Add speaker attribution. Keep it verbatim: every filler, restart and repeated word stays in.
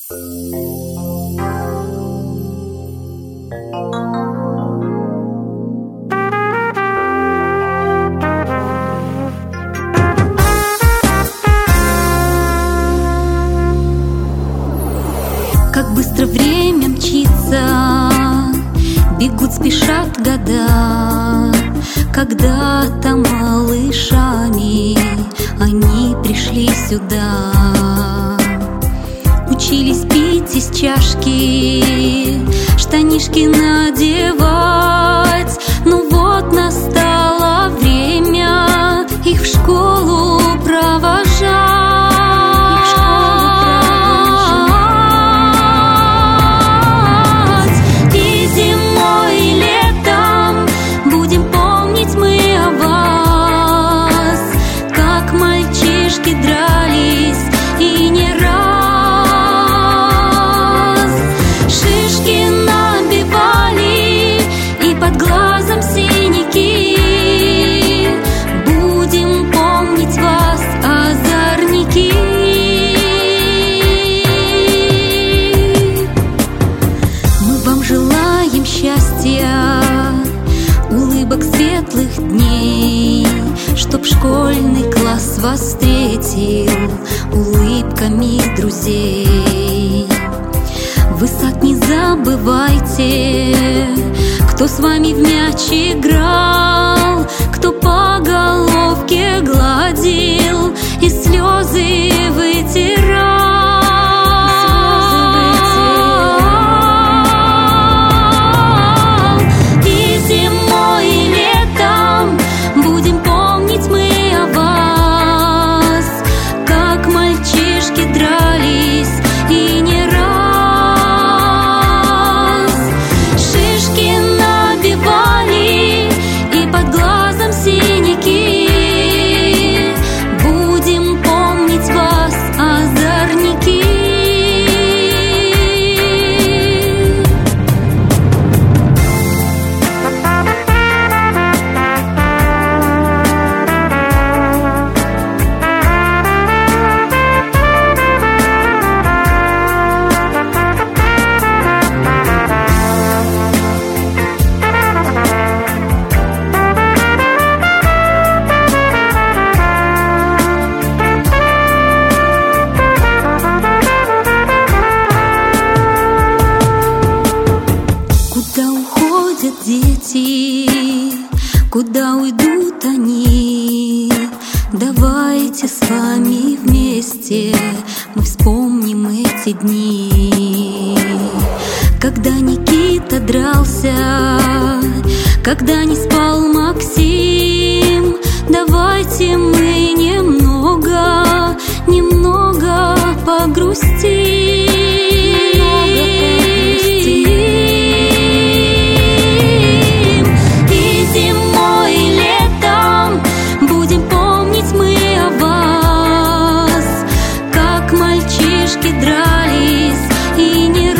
Speaker 1: Как быстро время мчится, бегут, спешат года. Когда-то малышами они пришли сюда, учились пить из чашки, штанишки надевать. Ну вот настало время их в школу провожать. Дрались и не раз, шишки набивали и под глазом синяки. Будем помнить вас, озорники. Мы вам желаем счастья, улыбок, светлых дней, чтоб школьный класс вас встретил улыбками друзей. Вы сад не забывайте, кто с вами в мяч играл, кто по головке гладил и слезы вытирал. И зимой, и летом будем помнить мы о вас, как мальчишки дрались и не раз, шишки набивали и под глазом синяки. Будем помнить вас, озорники. Куда уходят дети, куда уйдут они? Давайте с вами вместе мы вспомним эти дни. Когда Никита дрался, когда не спал Максим, давайте мы немного, немного погрустим. Дрались и не